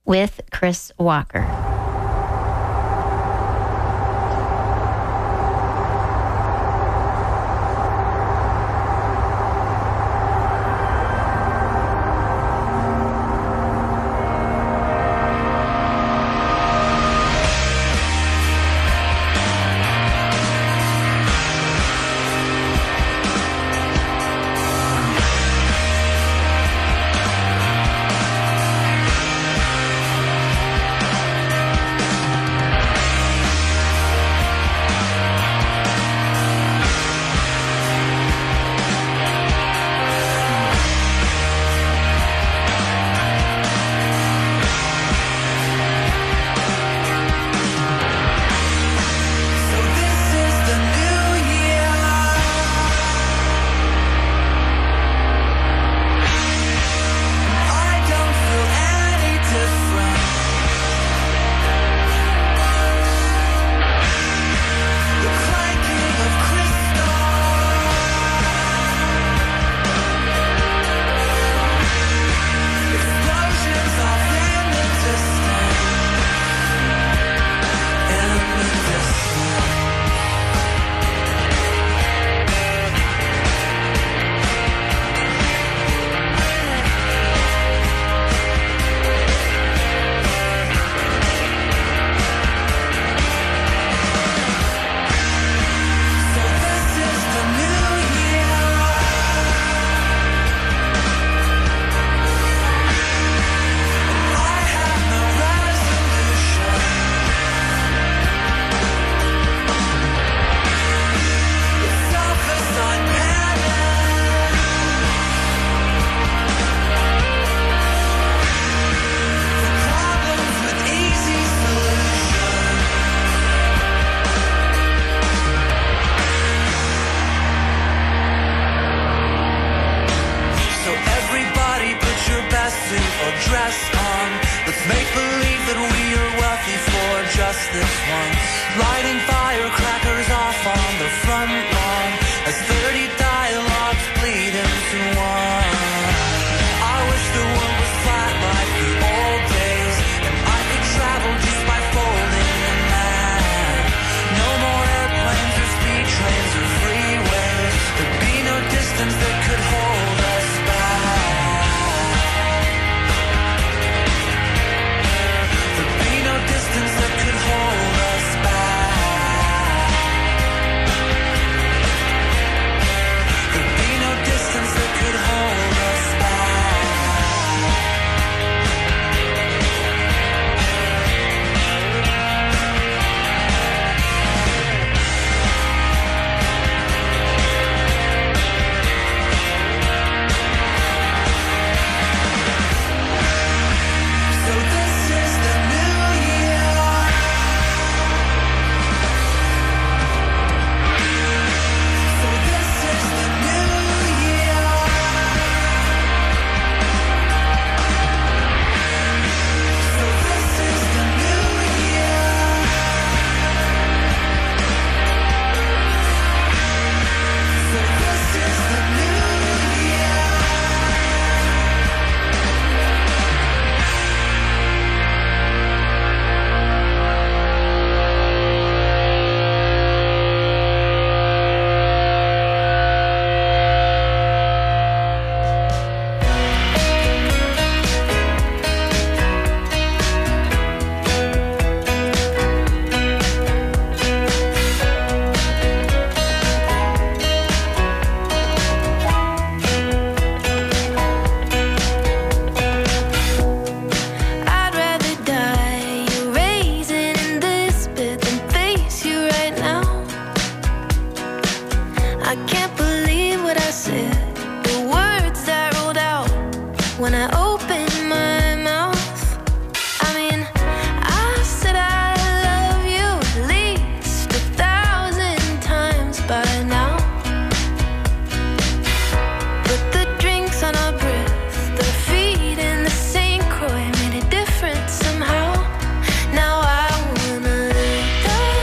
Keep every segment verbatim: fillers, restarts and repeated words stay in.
with Chris Walker.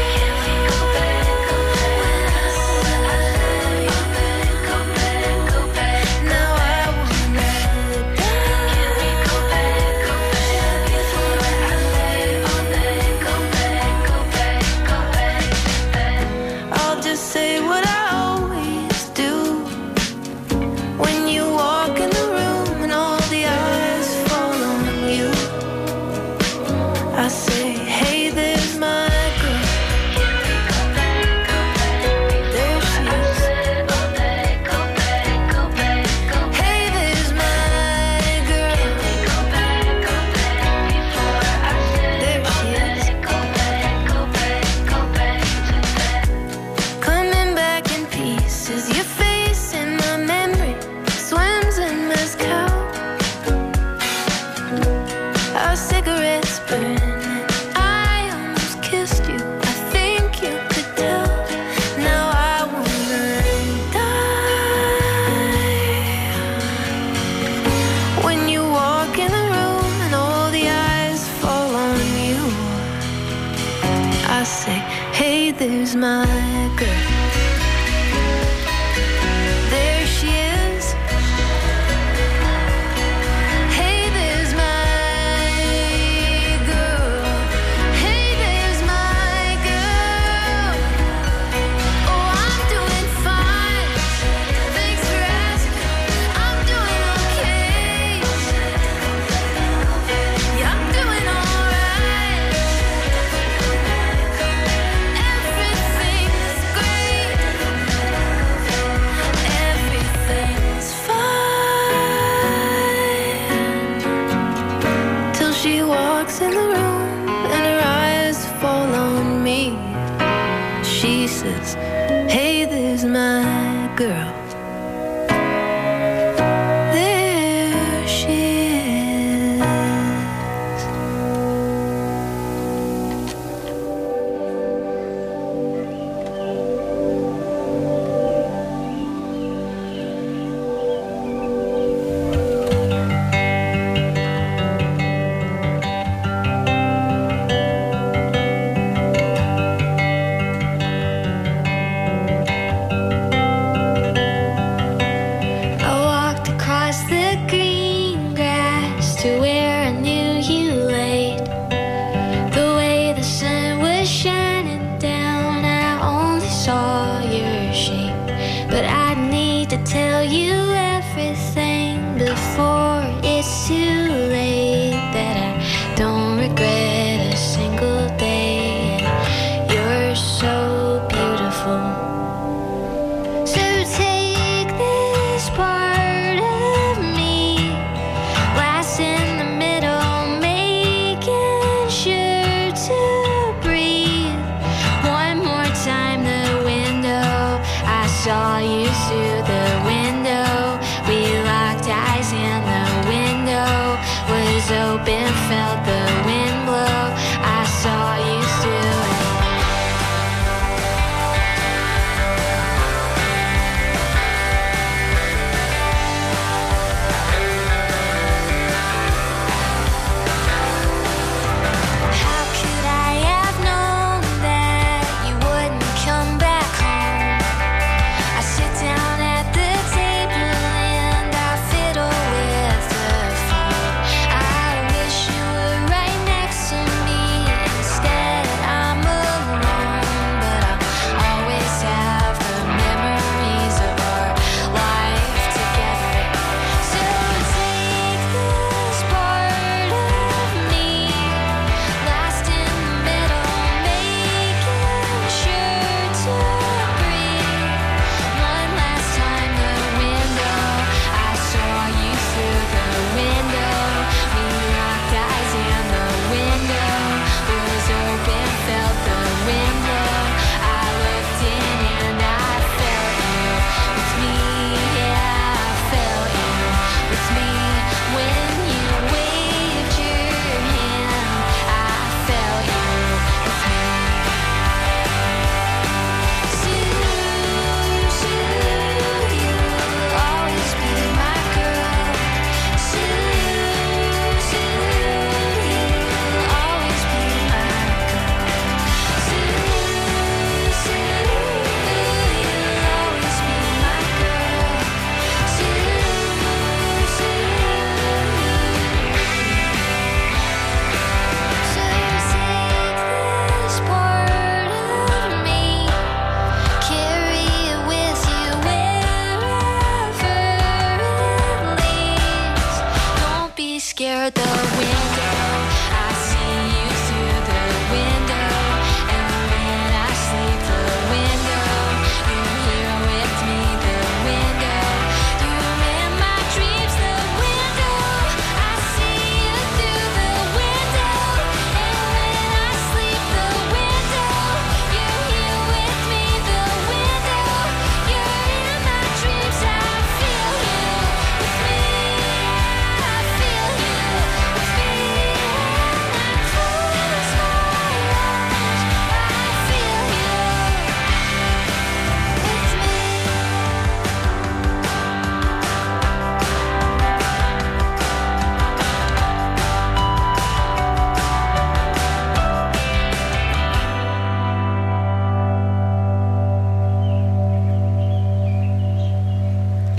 Go there's my girl. There she is. Hey, there's my girl. Hey, there's my girl. Oh, I'm doing fine. Thanks for asking. I'm doing okay. Yeah, I'm doing alright. Everything's great. Everything's fine. Till she walks in the room and her eyes fall on me. She says, hey, there's my girl. There she is. I walked across the green grass to where I knew you laid. The way the sun was shining down, I only saw your shape. But I need to tell you everything before it's too late. That I don't regret a single day. And you're so beautiful. So take this part of me, glass in the middle, making sure to breathe. One more time, the window. I saw you through the window. We locked eyes and the window was open, felt the wind blow. I saw you through it. How could I have known that you wouldn't come back home? I sit down at the table and I fiddle with the phone. I wish you were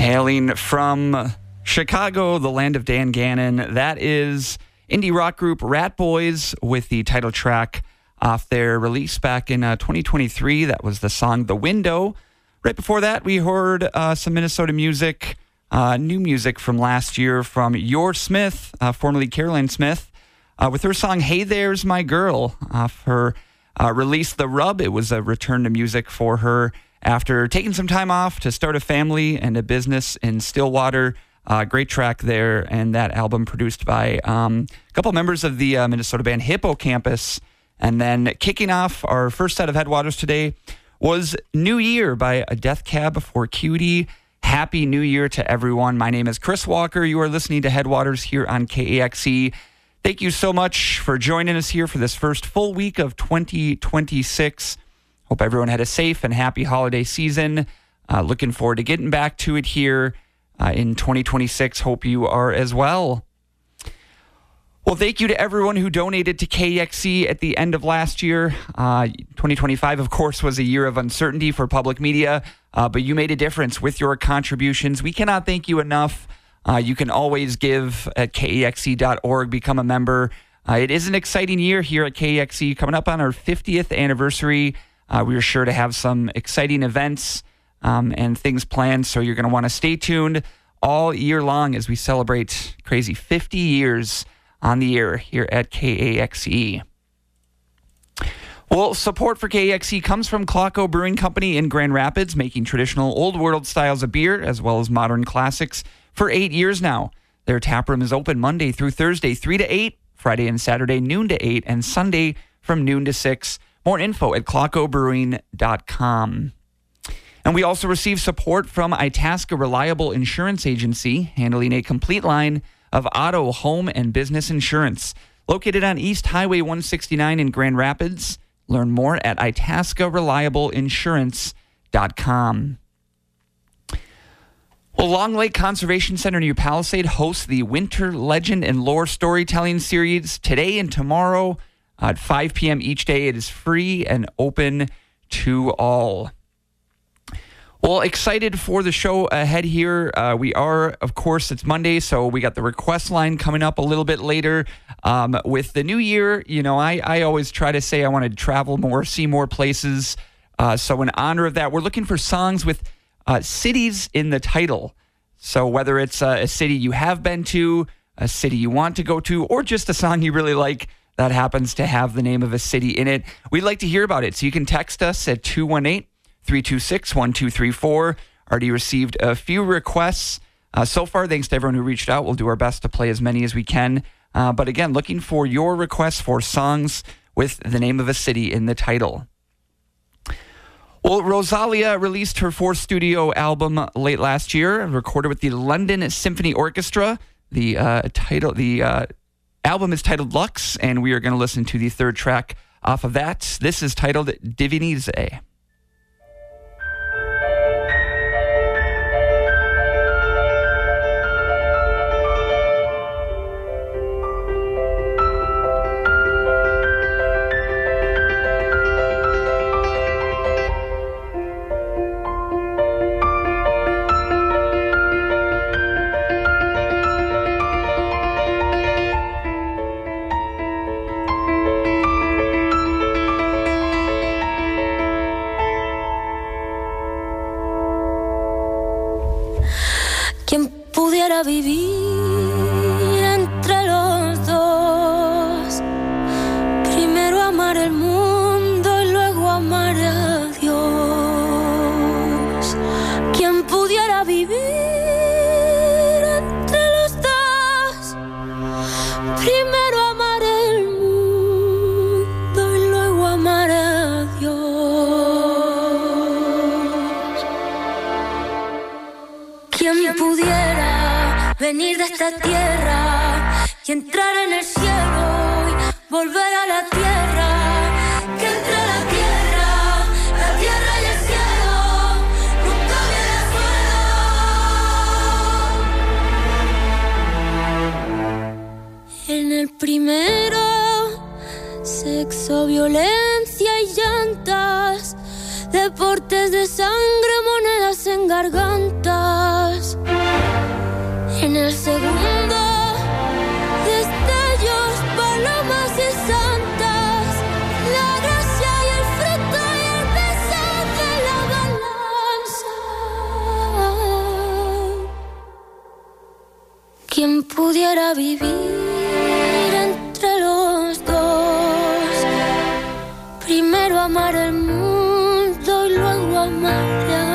Hailing from Chicago, the land of Dan Gannon, that is indie rock group Rat Boys with the title track off their release back in uh, twenty twenty-three. That was the song The Window. Right before that, we heard uh, some Minnesota music, uh, new music from last year from Yor Smith, uh, formerly Caroline Smith, uh, with her song Hey There's My Girl off her uh, release The Rub. It was a return to music for her after taking some time off to start a family and a business in Stillwater. Uh, great track there, and that album produced by um, a couple members of the uh, Minnesota band Hippocampus. And then kicking off our first set of Headwaters today was New Year by A Death Cab for Cutie. Happy New Year to everyone. My name is Chris Walker. You are listening to Headwaters here on K A X E. Thank you so much for joining us here for this first full week of twenty twenty-six. Hope everyone had a safe and happy holiday season. Uh, looking forward to getting back to it here uh, in twenty twenty-six. Hope you are as well. Well, thank you to everyone who donated to K E X E at the end of last year. Uh, twenty twenty-five, of course, was a year of uncertainty for public media, uh, but you made a difference with your contributions. We cannot thank you enough. Uh, you can always give at K E X E dot org, become a member. Uh, it is an exciting year here at K E X E, coming up on our fiftieth anniversary. Uh, we are sure to have some exciting events um, and things planned, so you're going to want to stay tuned all year long as we celebrate crazy fifty years on the air here at K A X E. Well, support for K A X E comes from Clocko Brewing Company in Grand Rapids, making traditional old world styles of beer as well as modern classics for eight years now. Their tap room is open Monday through Thursday, three to eight, Friday and Saturday, noon to eight, and Sunday from noon to six. More info at clocko brewing dot com. And we also receive support from Itasca Reliable Insurance Agency, handling a complete line of auto, home, and business insurance. Located on East Highway one sixty-nine in Grand Rapids. Learn more at itasca reliable insurance dot com. Well, Long Lake Conservation Center New Palisade hosts the Winter Legend and Lore Storytelling Series today and tomorrow at five p.m. each day. It is free and open to all. Well, excited for the show ahead here. Uh, we are, of course, it's Monday, so we got the request line coming up a little bit later. Um, with the new year, you know, I, I always try to say I want to travel more, see more places. Uh, so in honor of that, we're looking for songs with uh, cities in the title. So whether it's uh, a city you have been to, a city you want to go to, or just a song you really like that happens to have the name of a city in it, we'd like to hear about it. So you can text us at two one eight, three two six, one two three four. Already received a few requests. Uh, so far, thanks to everyone who reached out. We'll do our best to play as many as we can. Uh, but again, looking for your requests for songs with the name of a city in the title. Well, Rosalia released her fourth studio album late last year, recorded with the London Symphony Orchestra. The uh, title, the uh, album is titled Lux, and we are going to listen to the third track off of that. This is titled Divinize. Vivir entre los dos, primero amar el mundo y luego amar a Dios. ¿Quién pudiera vivir entre los dos? Primero amar el mundo y luego amar a Dios. ¿Quién pudiera venir de esta tierra y entrar en el cielo y volver a la tierra? Que entre la tierra, la tierra y el cielo nunca viene suelo. En el primero, sexo, violencia y llantas, deportes de sangre, monedas en gargantas. el segundo, destellos, palomas y santas, la gracia y el fruto y el peso de la balanza. ¿Quién pudiera vivir entre los dos? Primero amar el mundo y luego amar a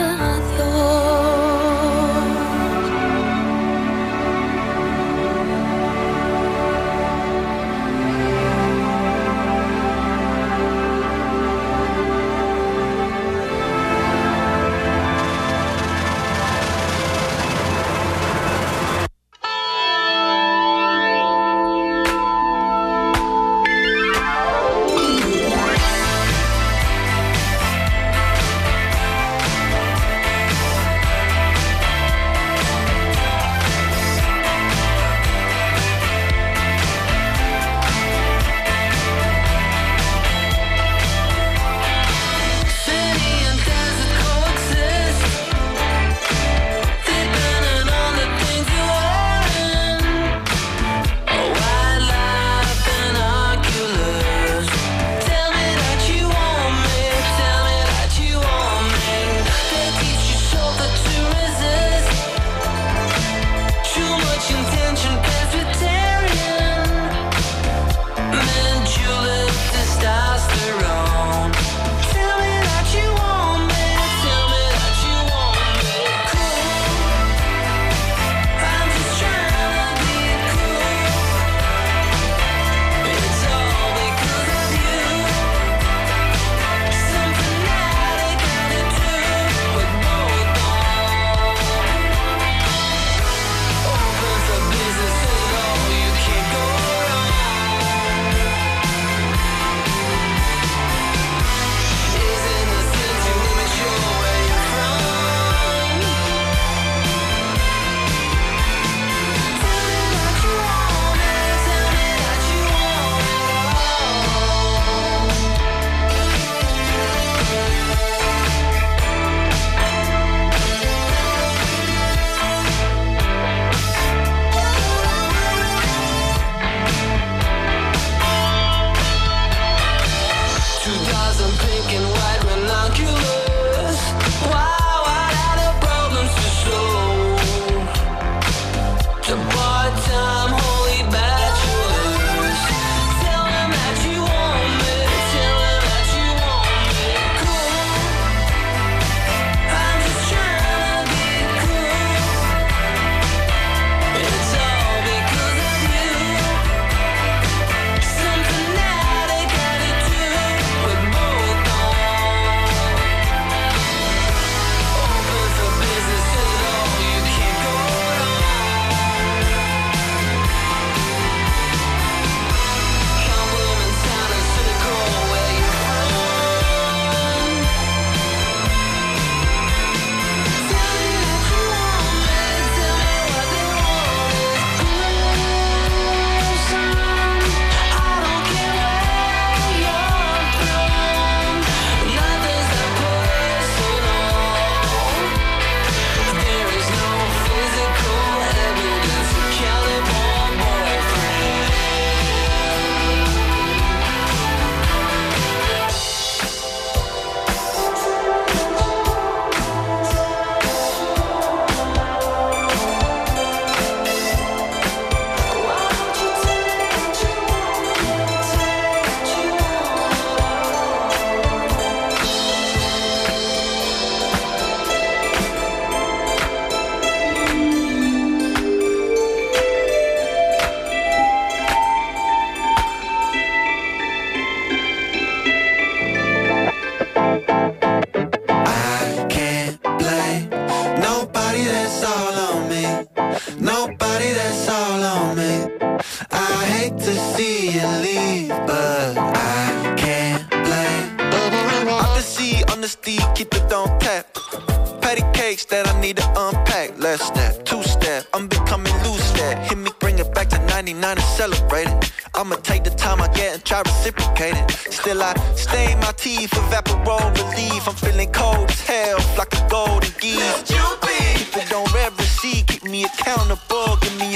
cakes that I need to unpack. Less step, two step, I'm becoming loose step. Hit me, bring it back to ninety-nine and celebrate it. I'ma take the time I get and try reciprocate it. Still I stain my teeth, evaporate relief. I'm feeling cold as hell, like a golden geese. People don't ever see, keep me accountable, give me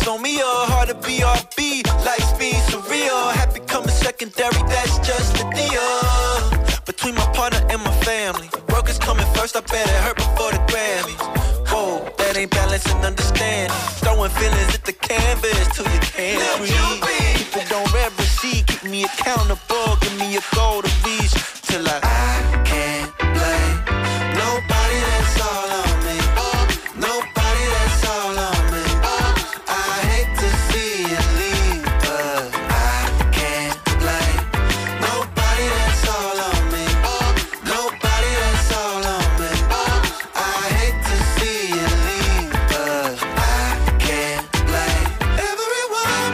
on me, or hard to be R B. Life's being surreal. Happy coming secondary, that's just the deal. Between my partner and my family, work is coming first, I bet it hurt before the Grammys. Whoa, that ain't balance and understanding. Throwing feelings at the canvas till you can't breathe. People don't read receipt, keep me accountable, give me a goal to reach till I, I can't blame nobody, that's all on me. Nobody, that's all on me. I hate to see you leave, but I can't blame nobody, that's all on me. Nobody, that's all on me. I hate to see you leave, but I can't blame everyone.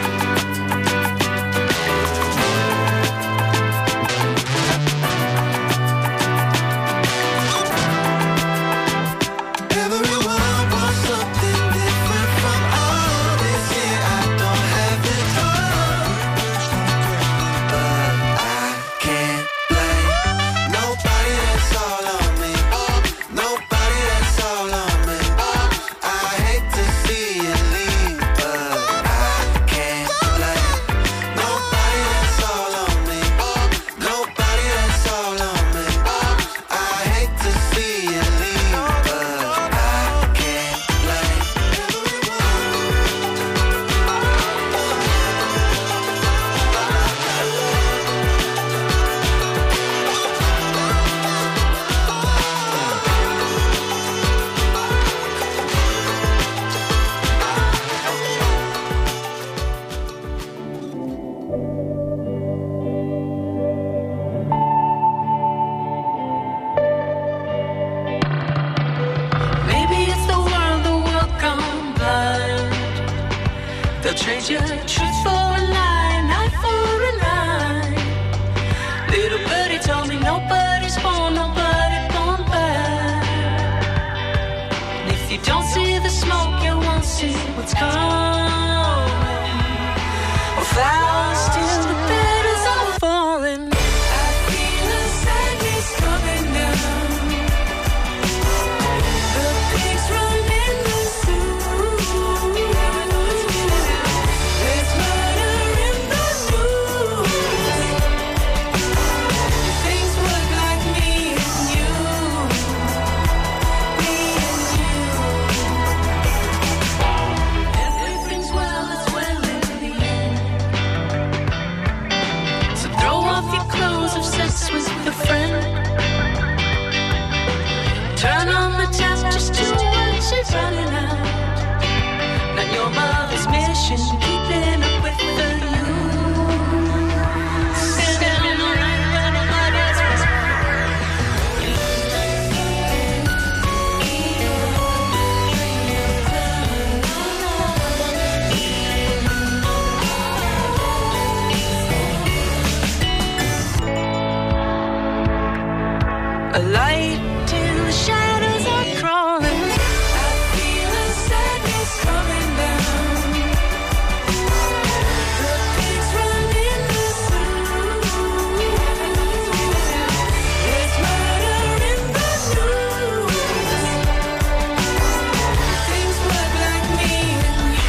Everyone wants something different from all this. Yeah, I don't have the time, but I can't blame nobody, that's all on me. Nobody, that's all on me. I hate to see you leave, but I can't blame nobody, that's all on me. Nobody, that's all on me. I hate to see you leave, but I can't blame Maybe it's the world, the world gone blind. They'll trade you truth for a lie, an eye for an eye. Little birdie told me nobody's born, nobody born bad. And if you don't see the smoke, you won't see what's coming. Well, flowers till the petals are falling. I feel a sadness coming down. The pigs run in the zoo. There's murder in the news. Things work like me and you, me and you. Everything's well, it's well in the end. So throw off your clothes, have sex with a friend. Turn on the tap just to watch it running out. Not your mother's mission, keeping up with the youth. Standing all night when nobody's a light till the shadows are crawling. I feel a sadness coming down. The pigs run in the zoo. There's murder in the news. Things work like me and you.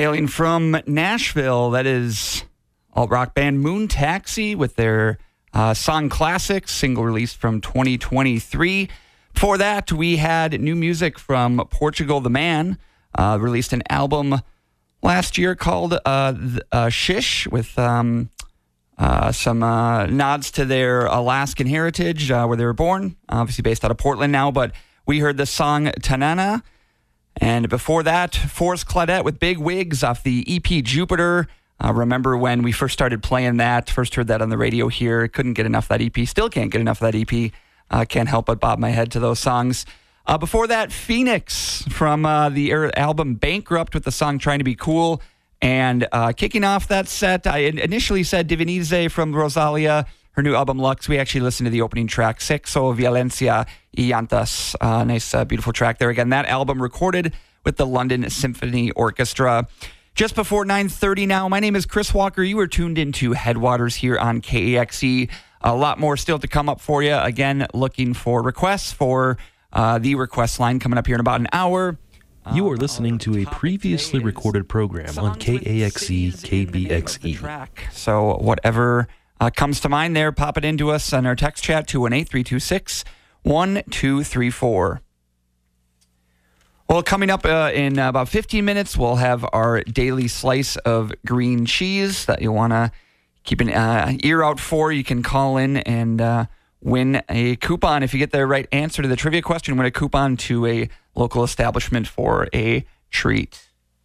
Hailing from Nashville, that is alt-rock band Moon Taxi with their uh, song Classics, single released from twenty twenty-three. Before that, we had new music from Portugal the Man, uh, released an album last year called uh, uh, Shish with um, uh, some uh, nods to their Alaskan heritage, uh, where they were born, obviously based out of Portland now, but we heard the song Tanana. And before that, Forrest Claudette with Big Wigs off the E P Jupiter. Uh, remember when we first started playing that, first heard that on the radio here, couldn't get enough of that E P, still can't get enough of that E P. Uh, can't help but bob my head to those songs. Uh, before that, Phoenix from uh, the album Bankrupt with the song Trying to Be Cool. And uh, kicking off that set, I initially said Divinize from Rosalia, her new album Lux. We actually listened to the opening track, Sexo, Violencia y Llantas. Uh, nice, uh, beautiful track there. Again, that album recorded with the London Symphony Orchestra. Just before nine thirty now, my name is Chris Walker. You are tuned into Headwaters here on K A X E. A lot more still to come up for you. Again, looking for requests for uh, the request line coming up here in about an hour. You are listening to a previously recorded program on K A X E, K B X E. So whatever uh, comes to mind there, pop it into us on our text chat, two one eight, three two six, one two three four. Well, coming up uh, in about fifteen minutes, we'll have our daily slice of green cheese that you'll want to keep an uh, ear out for. You can call in and uh, win a coupon. If you get the right answer to the trivia question, win a coupon to a local establishment for a treat.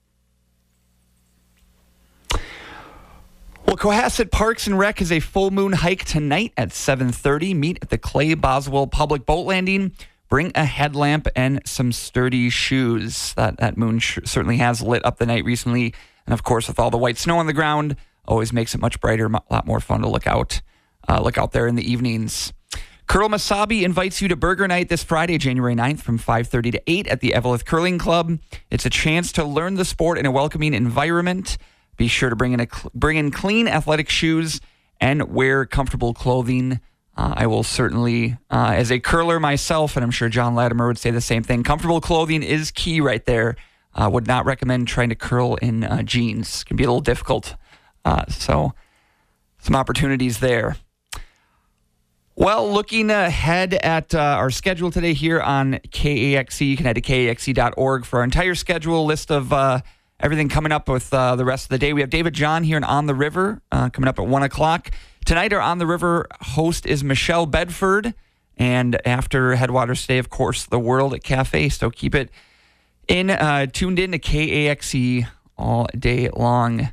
Well, Cohasset Parks and Rec is a full moon hike tonight at seven thirty. Meet at the Clay Boswell Public Boat Landing. Bring a headlamp and some sturdy shoes. That that moon sh- certainly has lit up the night recently. And of course, with all the white snow on the ground, always makes it much brighter, a lot more fun to look out, uh, look out there in the evenings. Curl Masabi invites you to Burger Night this Friday, January ninth from five thirty to eight at the Eveleth Curling Club. It's a chance to learn the sport in a welcoming environment. Be sure to bring in, a cl- bring in clean athletic shoes and wear comfortable clothing. Uh, I will certainly, uh, as a curler myself, and I'm sure John Latimer would say the same thing, comfortable clothing is key right there. Uh, would not recommend trying to curl in uh, jeans. It can be a little difficult. Uh, so some opportunities there. Well, looking ahead at uh, our schedule today here on K A X E, you can head to K A X E dot org for our entire schedule, list of uh, everything coming up with uh, the rest of the day. We have David John here in On the River uh, coming up at one o'clock. Tonight, our On the River host is Michelle Bedford. And after Headwaters today, of course, the World Cafe. So keep it in, uh, tuned in to K A X E all day long.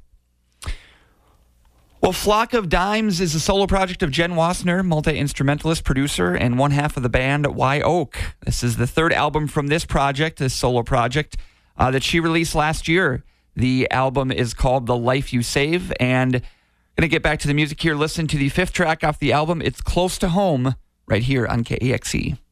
Well, Flock of Dimes is a solo project of Jen Wassner, multi-instrumentalist, producer, and one half of the band Wye Oak. This is the third album from this project, this solo project, uh, that she released last year. The album is called The Life You Save, and I'm going to get back to the music here. Listen to the fifth track off the album, It's Close to Home, right here on K A X E.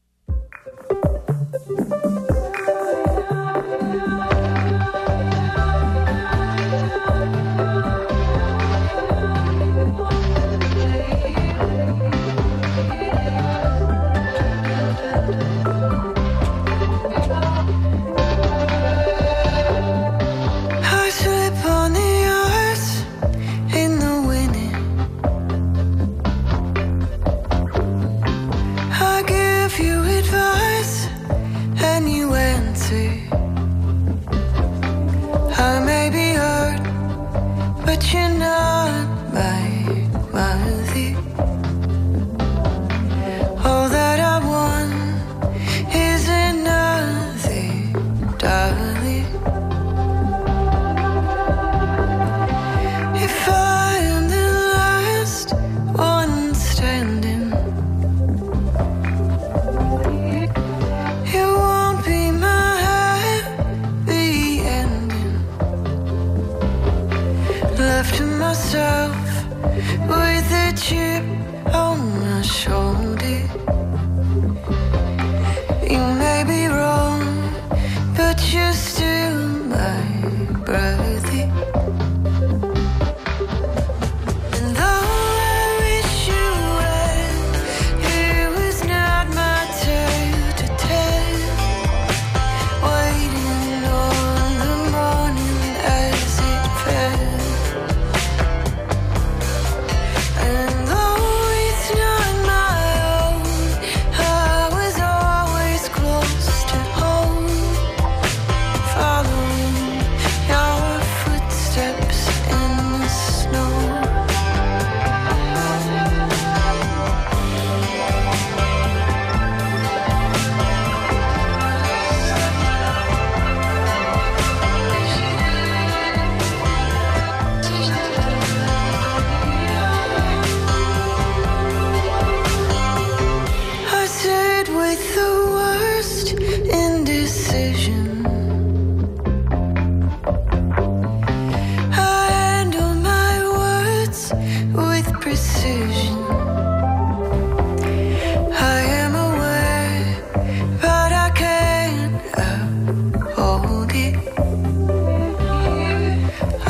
Waiting on the morning as it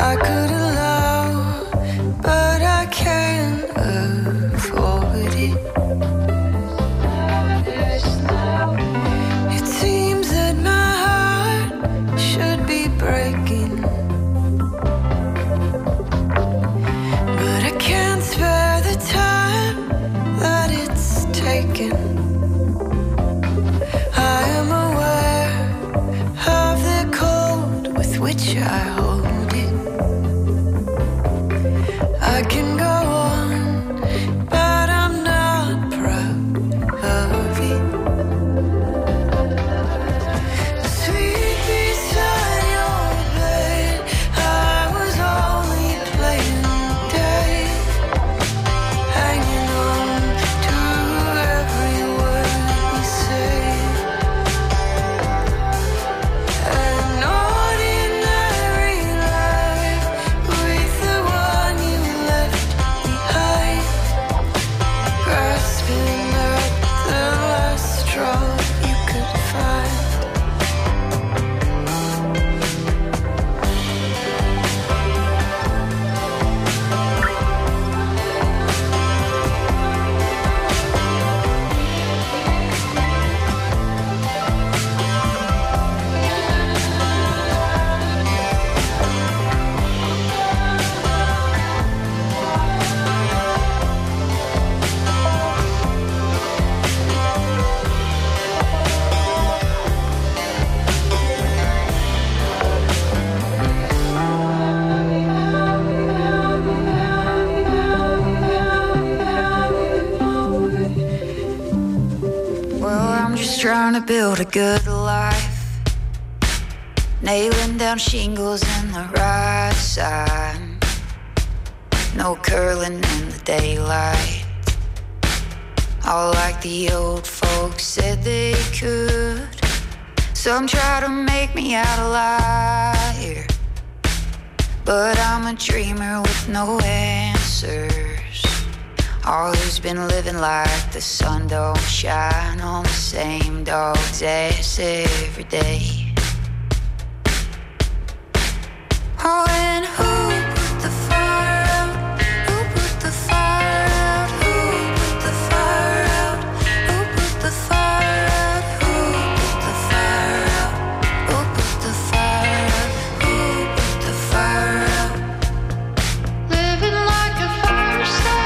I could allow, but I can't afford it. It seems that my heart should be breaking, but I can't spare the time that it's taken. I am aware of the cold with which I hold it. I can go on, but I'm not proud of it. Sweet beside your bed, I was only playing dead, hanging on to every word we say. An ordinary life with the one you left behind, grasping at the last straw you could find. Well, I'm just trying to build a good life, nailing down shingles in the right side, no curling in the daylight, all like the old folks said they could. Some try to make me out a liar, but I'm a dreamer with no answers. Always been living like the sun don't shine on the same dog's ass every day. Oh, and who put the fire out? Who put the fire out? Who put the fire out? Who put the fire out? Who put the fire out? Who put the fire out? Who put the fire out? Living like a fire star,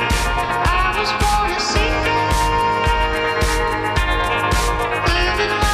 I was born a seeker. Living like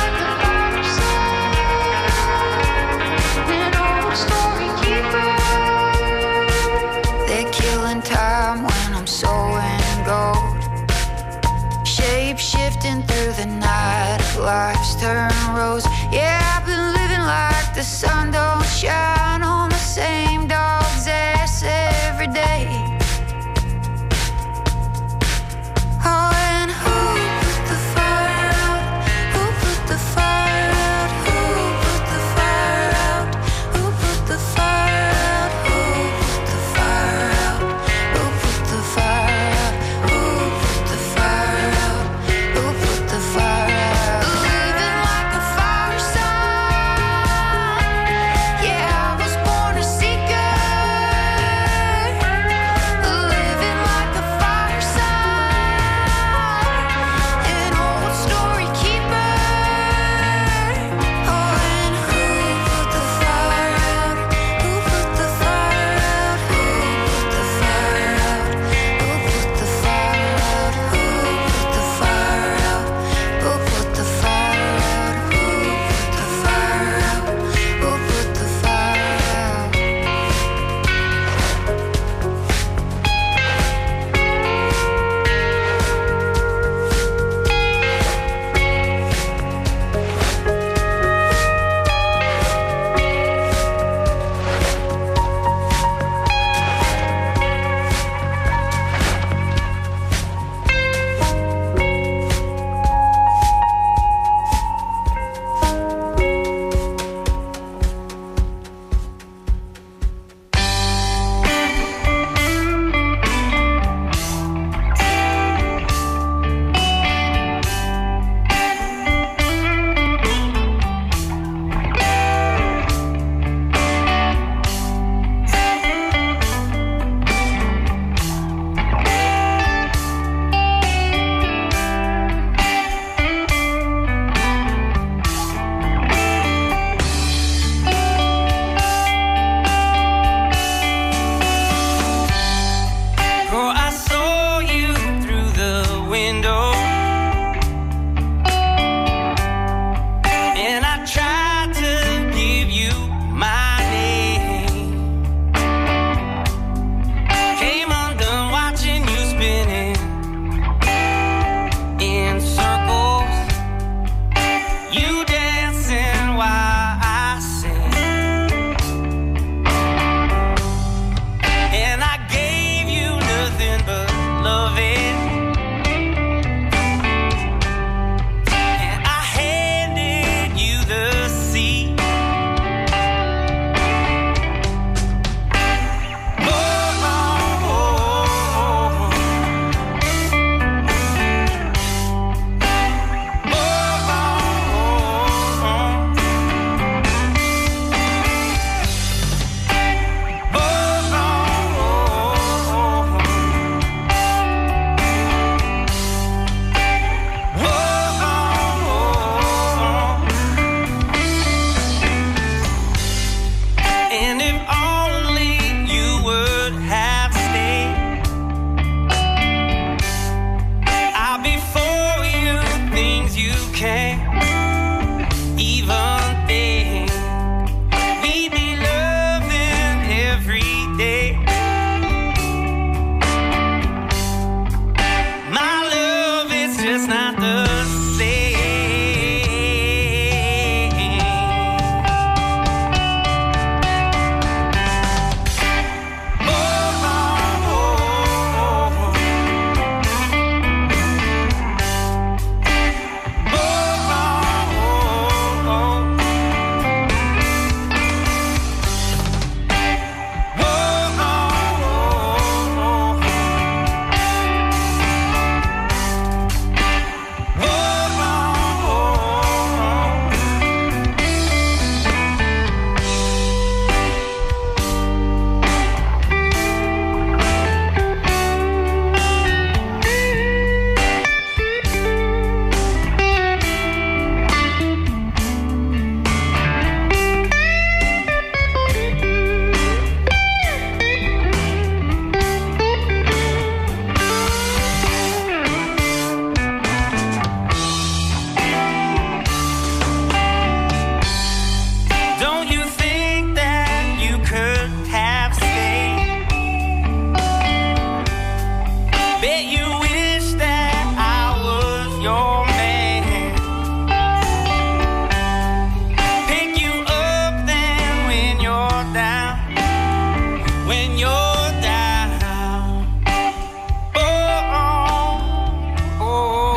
when you're down. Oh, oh, oh.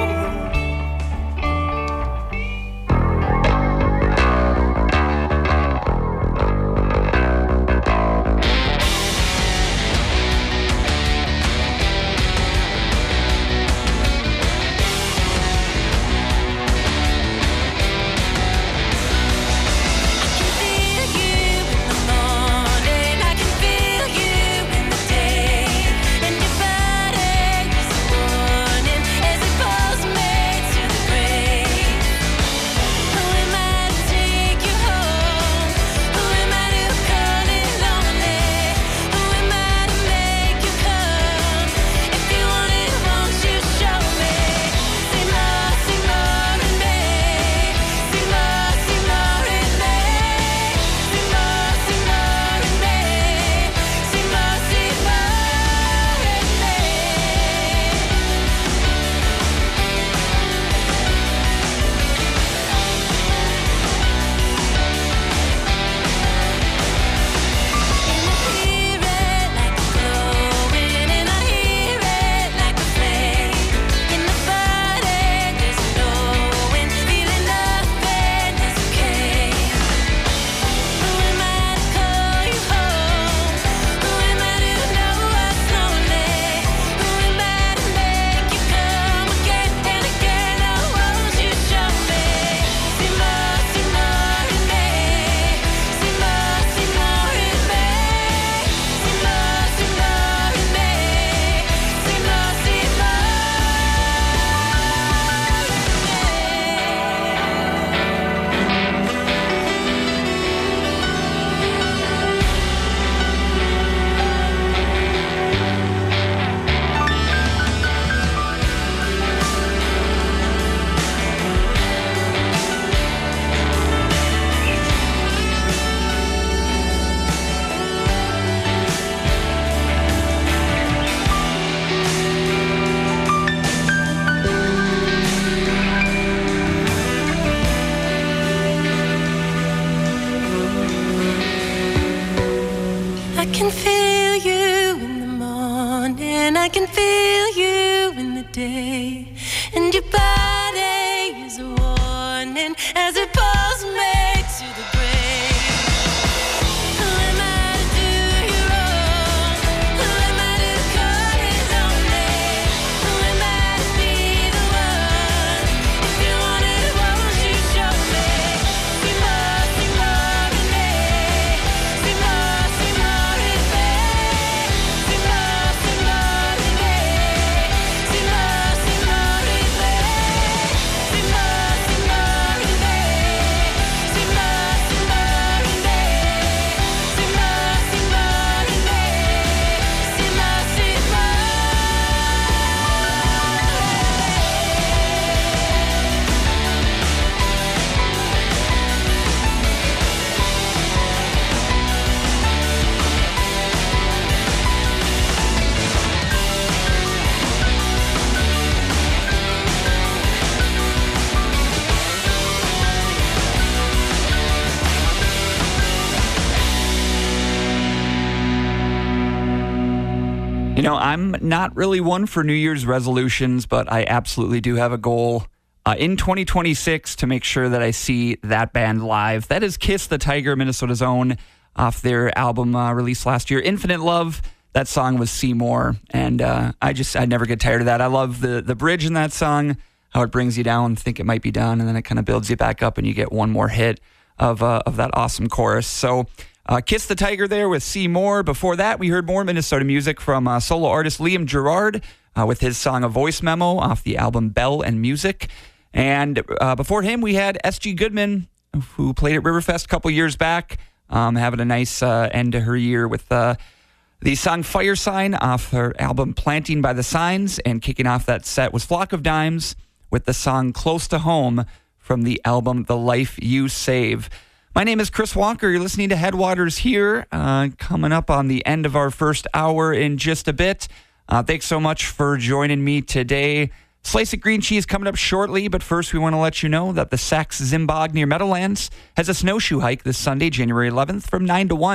You know, I'm not really one for New Year's resolutions, but I absolutely do have a goal uh, in twenty twenty-six to make sure that I see that band live. That is Kiss the Tiger, Minnesota's own, off their album uh, released last year, Infinite Love. That song was Seymour, and uh, I just, I never get tired of that. I love the the bridge in that song, how it brings you down, think it might be done, and then it kind of builds you back up, and you get one more hit of uh, of that awesome chorus. So uh, Kiss the Tiger there with Seymour. Before that, we heard more Minnesota music from uh, solo artist Liam Gerard uh, with his song A Voice Memo off the album Bell and Music. And uh, before him, we had S G Goodman, who played at Riverfest a couple years back, um, having a nice uh, end to her year with uh, the song Fire Sign off her album Planting by the Signs. And kicking off that set was Flock of Dimes with the song Close to Home from the album The Life You Save. My name is Chris Walker. You're listening to Headwaters here, uh, coming up on the end of our first hour in just a bit. Uh, thanks so much for joining me today. Slice of Green Cheese coming up shortly, but first we want to let you know that the Sax Zimbog near Meadowlands has a snowshoe hike this Sunday, January eleventh from nine to one.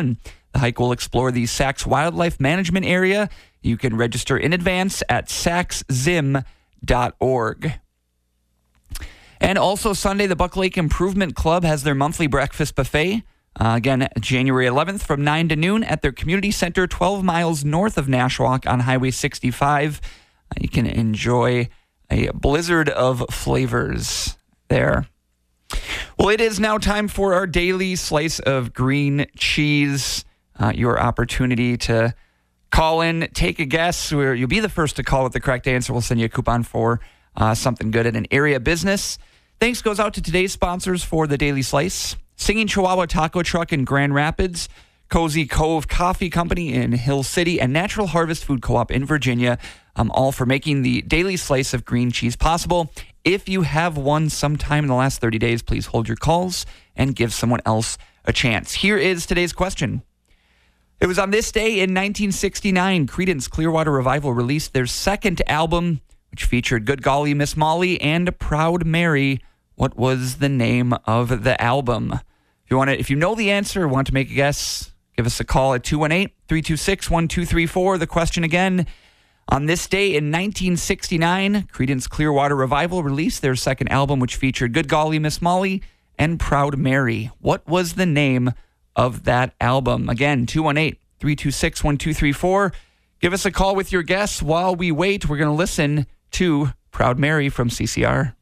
The hike will explore the Sax Wildlife Management Area. You can register in advance at sax zim dot org. And also Sunday, the Buck Lake Improvement Club has their monthly breakfast buffet. Uh, again, January eleventh from nine to noon at their community center twelve miles north of Nashwauk on Highway sixty-five. Uh, you can enjoy a blizzard of flavors there. Well, it is now time for our daily slice of green cheese. Uh, your opportunity to call in, take a guess, where you'll be the first to call with the correct answer. We'll send you a coupon for uh, something good at an area business. Thanks goes out to today's sponsors for the Daily Slice: Singing Chihuahua Taco Truck in Grand Rapids, Cozy Cove Coffee Company in Hill City, and Natural Harvest Food Co-op in Virginia, um, all for making the Daily Slice of green cheese possible. If you have won sometime in the last thirty days, please hold your calls and give someone else a chance. Here is today's question. It was on this day in nineteen sixty-nine, Creedence Clearwater Revival released their second album, which featured Good Golly Miss Molly and Proud Mary. What was the name of the album? If you want to, if you know the answer or want to make a guess, give us a call at two one eight, three two six, one two three four. The question again: on this day in nineteen sixty-nine, Creedence Clearwater Revival released their second album, which featured Good Golly Miss Molly and Proud Mary. What was the name of that album? Again, two one eight, three two six, one two three four. Give us a call with your guess. While we wait, we're going to listen to Proud Mary from C C R.